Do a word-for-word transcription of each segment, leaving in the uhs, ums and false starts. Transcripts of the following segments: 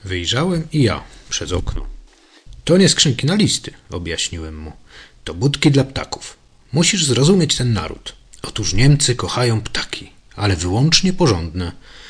Wyjrzałem i ja przez okno. To nie skrzynki na listy, objaśniłem mu. To budki dla ptaków. Musisz zrozumieć ten naród. Otóż Niemcy kochają ptaki, ale wyłącznie porządne.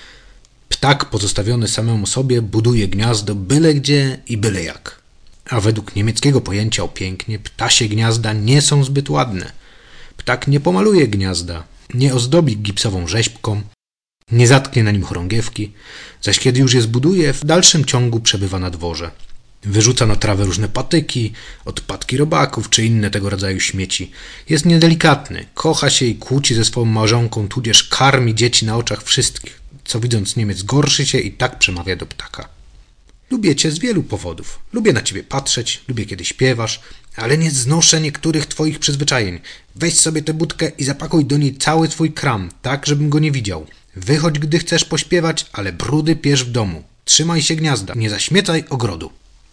Ptak pozostawiony samemu sobie buduje gniazdo byle gdzie i byle jak. A według niemieckiego pojęcia o pięknie ptasie gniazda nie są zbyt ładne. Ptak nie pomaluje gniazda, nie ozdobi gipsową rzeźbką, nie zatknie na nim chorągiewki, zaś kiedy już je zbuduje, w dalszym ciągu przebywa na dworze. Wyrzuca na trawę różne patyki, odpadki robaków czy inne tego rodzaju śmieci. Jest niedelikatny, kocha się i kłóci ze swoją małżonką, tudzież karmi dzieci na oczach wszystkich, co widząc Niemiec gorszy się i tak przemawia do ptaka. Lubię cię z wielu powodów. Lubię na ciebie patrzeć, lubię kiedy śpiewasz, ale nie znoszę niektórych twoich przyzwyczajeń. Weź sobie tę budkę i zapakuj do niej cały twój kram, tak żebym go nie widział. Wychodź, gdy chcesz pośpiewać, ale brudy pierz w domu. Trzymaj się gniazda, nie zaśmiecaj ogrodu.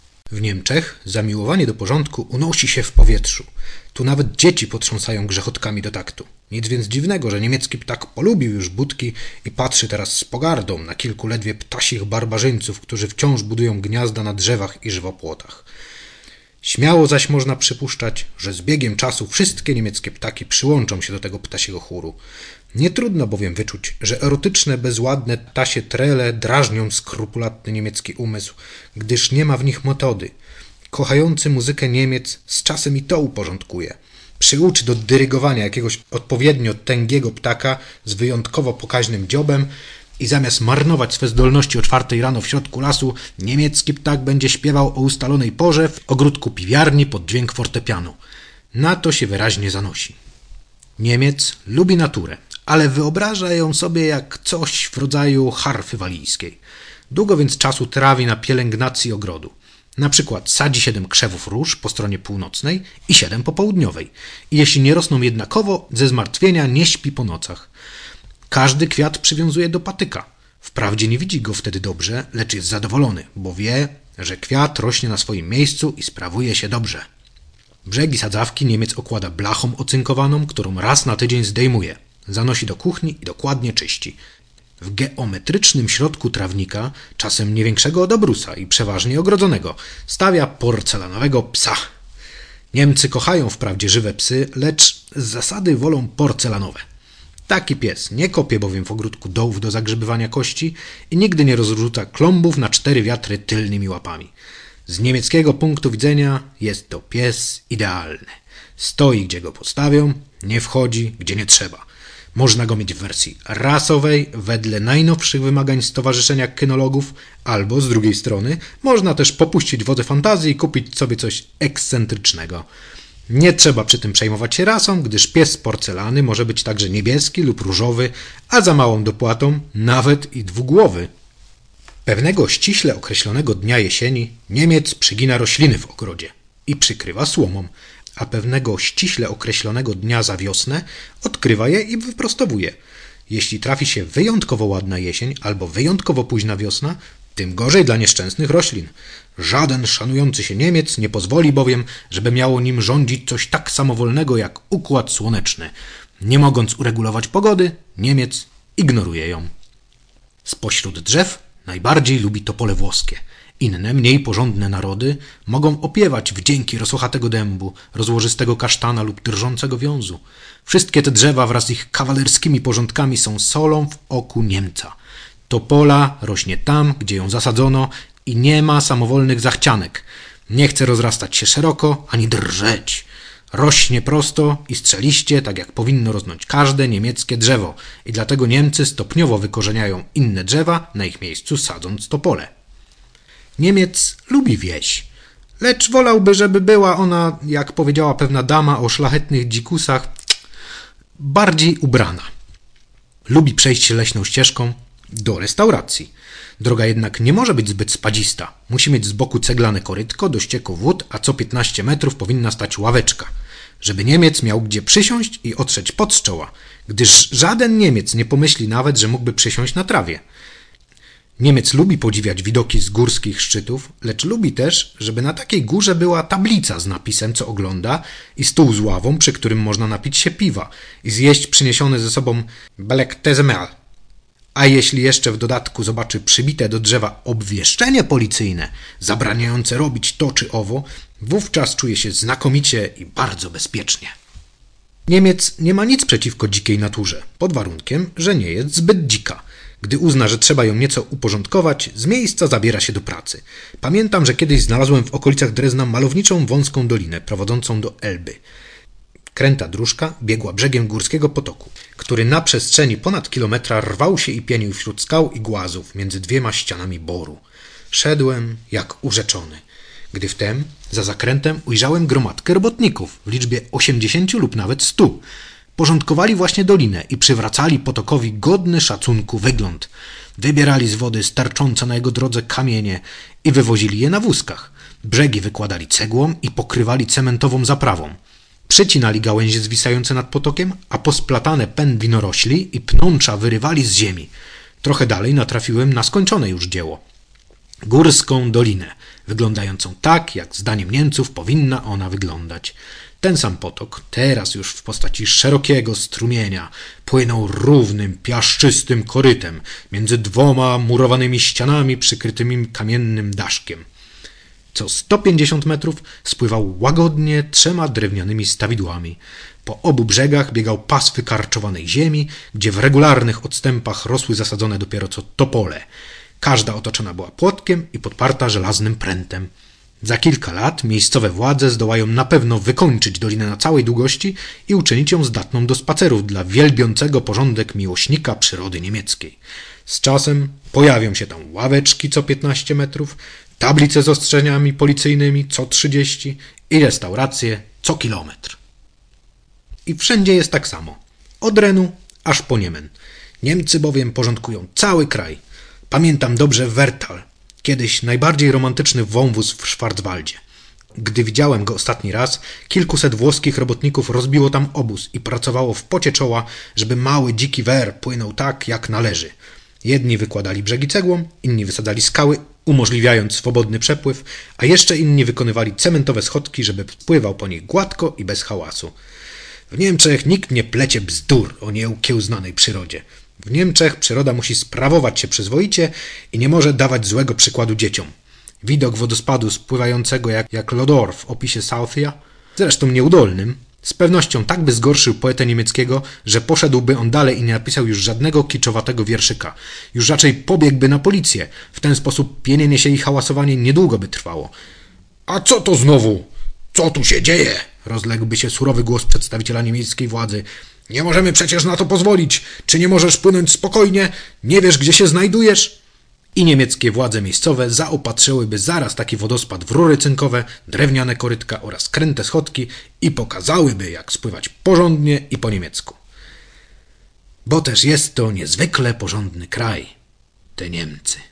W Niemczech zamiłowanie do porządku unosi się w powietrzu. Tu nawet dzieci potrząsają grzechotkami do taktu. Nic więc dziwnego, że niemiecki ptak polubił już budki i patrzy teraz z pogardą na kilku ledwie ptasich barbarzyńców, którzy wciąż budują gniazda na drzewach i żywopłotach. Śmiało zaś można przypuszczać, że z biegiem czasu wszystkie niemieckie ptaki przyłączą się do tego ptasiego chóru. Nie trudno bowiem wyczuć, że erotyczne, bezładne ptasie trele drażnią skrupulatny niemiecki umysł, gdyż nie ma w nich metody. Kochający muzykę Niemiec z czasem i to uporządkuje. Przyuczy do dyrygowania jakiegoś odpowiednio tęgiego ptaka z wyjątkowo pokaźnym dziobem i zamiast marnować swe zdolności o czwartej rano w środku lasu, niemiecki ptak będzie śpiewał o ustalonej porze w ogródku piwiarni pod dźwięk fortepianu. Na to się wyraźnie zanosi. Niemiec lubi naturę, ale wyobraża ją sobie jak coś w rodzaju harfy walijskiej. Długo więc czasu trawi na pielęgnacji ogrodu. Na przykład sadzi siedem krzewów róż po stronie północnej i siedem po południowej. I jeśli nie rosną jednakowo, ze zmartwienia nie śpi po nocach. Każdy kwiat przywiązuje do patyka. Wprawdzie nie widzi go wtedy dobrze, lecz jest zadowolony, bo wie, że kwiat rośnie na swoim miejscu i sprawuje się dobrze. Brzegi sadzawki Niemiec okłada blachą ocynkowaną, którą raz na tydzień zdejmuje. Zanosi do kuchni i dokładnie czyści. W geometrycznym środku trawnika, czasem nie większego od obrusa i przeważnie ogrodzonego, stawia porcelanowego psa. Niemcy kochają wprawdzie żywe psy, lecz z zasady wolą porcelanowe. Taki pies nie kopie bowiem w ogródku dołów do zagrzebywania kości i nigdy nie rozrzuca klombów na cztery wiatry tylnymi łapami. Z niemieckiego punktu widzenia jest to pies idealny. Stoi, gdzie go postawią, nie wchodzi, gdzie nie trzeba. Można go mieć w wersji rasowej, wedle najnowszych wymagań Stowarzyszenia Kynologów, albo z drugiej strony można też popuścić wodze fantazji i kupić sobie coś ekscentrycznego. Nie trzeba przy tym przejmować się rasą, gdyż pies z porcelany może być także niebieski lub różowy, a za małą dopłatą nawet i dwugłowy. Pewnego ściśle określonego dnia jesieni Niemiec przygina rośliny w ogrodzie i przykrywa słomą, a pewnego ściśle określonego dnia za wiosnę odkrywa je i wyprostowuje. Jeśli trafi się wyjątkowo ładna jesień albo wyjątkowo późna wiosna, tym gorzej dla nieszczęsnych roślin. Żaden szanujący się Niemiec nie pozwoli bowiem, żeby miało nim rządzić coś tak samowolnego jak układ słoneczny. Nie mogąc uregulować pogody, Niemiec ignoruje ją. Spośród drzew najbardziej lubi topole włoskie. Inne, mniej porządne narody mogą opiewać wdzięki rosochatego dębu, rozłożystego kasztana lub drżącego wiązu. Wszystkie te drzewa wraz z ich kawalerskimi porządkami są solą w oku Niemca. Topola rośnie tam, gdzie ją zasadzono i nie ma samowolnych zachcianek. Nie chce rozrastać się szeroko, ani drżeć. Rośnie prosto i strzeliście, tak jak powinno rosnąć każde niemieckie drzewo i dlatego Niemcy stopniowo wykorzeniają inne drzewa, na ich miejscu sadząc topole. Niemiec lubi wieś, lecz wolałby, żeby była ona, jak powiedziała pewna dama o szlachetnych dzikusach, bardziej ubrana. Lubi przejść się leśną ścieżką do restauracji. Droga jednak nie może być zbyt spadzista. Musi mieć z boku ceglane korytko do ścieku wód, a co piętnaście metrów powinna stać ławeczka, żeby Niemiec miał gdzie przysiąść i otrzeć pot z czoła, gdyż żaden Niemiec nie pomyśli nawet, że mógłby przysiąść na trawie. Niemiec lubi podziwiać widoki z górskich szczytów, lecz lubi też, żeby na takiej górze była tablica z napisem, co ogląda i stół z ławą, przy którym można napić się piwa i zjeść przyniesiony ze sobą Black Tezemel. A jeśli jeszcze w dodatku zobaczy przybite do drzewa obwieszczenie policyjne zabraniające robić to czy owo, wówczas czuje się znakomicie i bardzo bezpiecznie. Niemiec nie ma nic przeciwko dzikiej naturze, pod warunkiem, że nie jest zbyt dzika. Gdy uzna, że trzeba ją nieco uporządkować, z miejsca zabiera się do pracy. Pamiętam, że kiedyś znalazłem w okolicach Drezna malowniczą wąską dolinę prowadzącą do Elby. Kręta dróżka biegła brzegiem górskiego potoku, który na przestrzeni ponad kilometra rwał się i pienił wśród skał i głazów między dwiema ścianami boru. Szedłem jak urzeczony, gdy wtem za zakrętem ujrzałem gromadkę robotników w liczbie osiemdziesięciu lub nawet stu. Porządkowali właśnie dolinę i przywracali potokowi godny szacunku wygląd. Wybierali z wody starczące na jego drodze kamienie i wywozili je na wózkach. Brzegi wykładali cegłą i pokrywali cementową zaprawą. Przycinali gałęzie zwisające nad potokiem, a posplatane pęd winorośli i pnącza wyrywali z ziemi. Trochę dalej natrafiłem na skończone już dzieło. Górską dolinę, wyglądającą tak, jak zdaniem Niemców powinna ona wyglądać. Ten sam potok, teraz już w postaci szerokiego strumienia, płynął równym, piaszczystym korytem między dwoma murowanymi ścianami przykrytymi kamiennym daszkiem. Co sto pięćdziesiąt metrów spływał łagodnie trzema drewnianymi stawidłami. Po obu brzegach biegał pas wykarczowanej ziemi, gdzie w regularnych odstępach rosły zasadzone dopiero co topole. Każda otoczona była płotkiem i podparta żelaznym prętem. Za kilka lat miejscowe władze zdołają na pewno wykończyć dolinę na całej długości i uczynić ją zdatną do spacerów dla wielbiącego porządek miłośnika przyrody niemieckiej. Z czasem pojawią się tam ławeczki co piętnaście metrów, tablice z ostrzeżeniami policyjnymi co trzydzieści i restauracje co kilometr. I wszędzie jest tak samo. Od Renu aż po Niemen. Niemcy bowiem porządkują cały kraj. Pamiętam dobrze Wertal, kiedyś najbardziej romantyczny wąwóz w Schwarzwaldzie. Gdy widziałem go ostatni raz, kilkuset włoskich robotników rozbiło tam obóz i pracowało w pocie czoła, żeby mały dziki Wer płynął tak, jak należy. Jedni wykładali brzegi cegłą, inni wysadzali skały, umożliwiając swobodny przepływ, a jeszcze inni wykonywali cementowe schodki, żeby pływał po nich gładko i bez hałasu. W Niemczech nikt nie plecie bzdur o nieukiełznanej przyrodzie. W Niemczech przyroda musi sprawować się przyzwoicie i nie może dawać złego przykładu dzieciom. Widok wodospadu spływającego jak, jak lodor w opisie Southia, zresztą nieudolnym, z pewnością tak by zgorszył poetę niemieckiego, że poszedłby on dalej i nie napisał już żadnego kiczowatego wierszyka. Już raczej pobiegłby na policję. W ten sposób pienienie się i hałasowanie niedługo by trwało. A co to znowu? Co tu się dzieje? Rozległby się surowy głos przedstawiciela niemieckiej władzy. Nie możemy przecież na to pozwolić. Czy nie możesz płynąć spokojnie? Nie wiesz, gdzie się znajdujesz? I niemieckie władze miejscowe zaopatrzyłyby zaraz taki wodospad w rury cynkowe, drewniane korytka oraz kręte schodki i pokazałyby, jak spływać porządnie i po niemiecku. Bo też jest to niezwykle porządny kraj, te Niemcy.